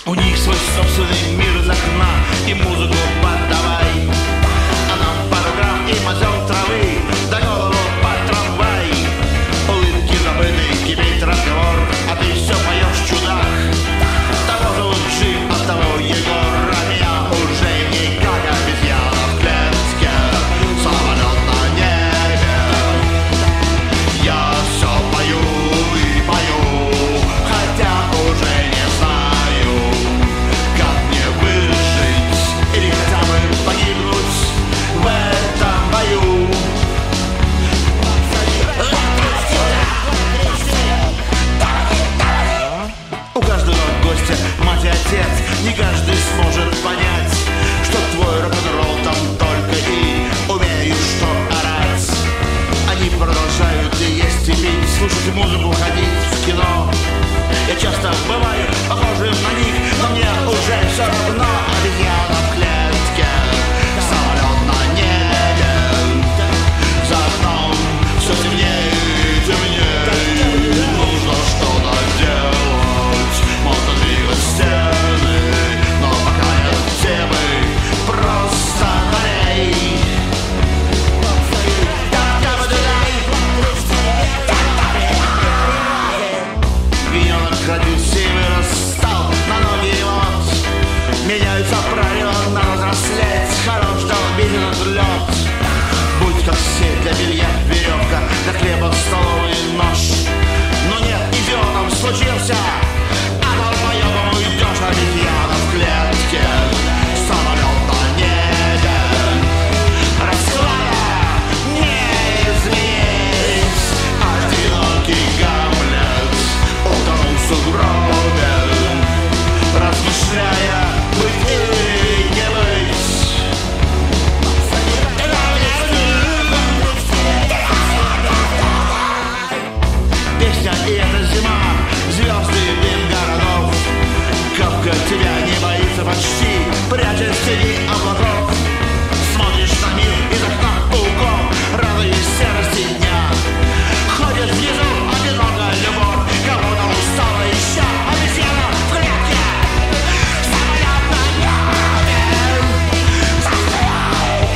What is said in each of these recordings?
У них свой собственный мир из окна, и музыку подавай. А нам пару грамм и мазал травы, до голову под трамвай. Улыбки забыты, кипит разговор, а ты все поешь, чудак. Того зовут Джим, а того Егор, а меня уже не как обезьяна в клетке. Самолет на небе. Я все пою и пою, хотя уже не знаю, как мне выжить или хотя бы погибнуть в этом бою. У каждого гостя мать и отец, не каждый сможет понять, что твой рок-н-ролл там только и умеют что орать. Они продолжают и есть, и пить, слушать музыку, ходить в кино. Я часто бываю похожим на них, но мне уже все равно. Обезьяна в клетке, самолет на небе. За окном все темнее и темнее. Нужно что-то делать, можно двигать стены, но пока нет темы, просто налей. Ягненок родился и вырос, стал на ноги и вот меняются правила на взрослеть. Хорош долбить этот лед. Будь как сеть для белья, веревка, для хлеба столовый нож. Но нет, идиотом случился, а долбоебом уйдешь. Обезьяна в клетке, самолет на небе. Расклада не изменить. Одинокий Гамлет утонул в сугробе, размышляя, быть или не быть. Песня и эта зима, звезды и дым городов. Капка тебя не боится почти, прячась в тени облаков. Смотришь на мир из окна пауков, радуясь серости дня. Ходит внизу одинокая любовь, кого-то устала еще. Обезьяна в клетке, самолет на небе. Застряй,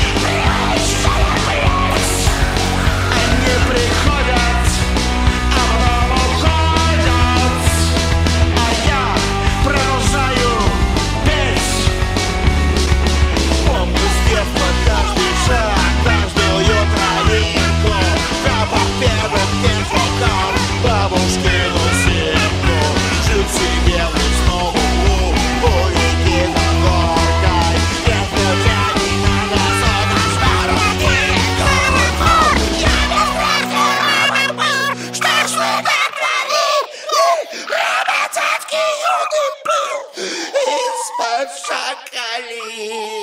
они приходят, а потом уходят, а я продолжаю петь. Помню с детства каждый шаг, каждую травинку, как по первым звукам бабушкину симку. Жил себе в лесном углу, у реки за горкой. Если уже не надо сода с дороги, я бесстрашный робот был, что ж вы так творили? Работятки юный был из-под шакали.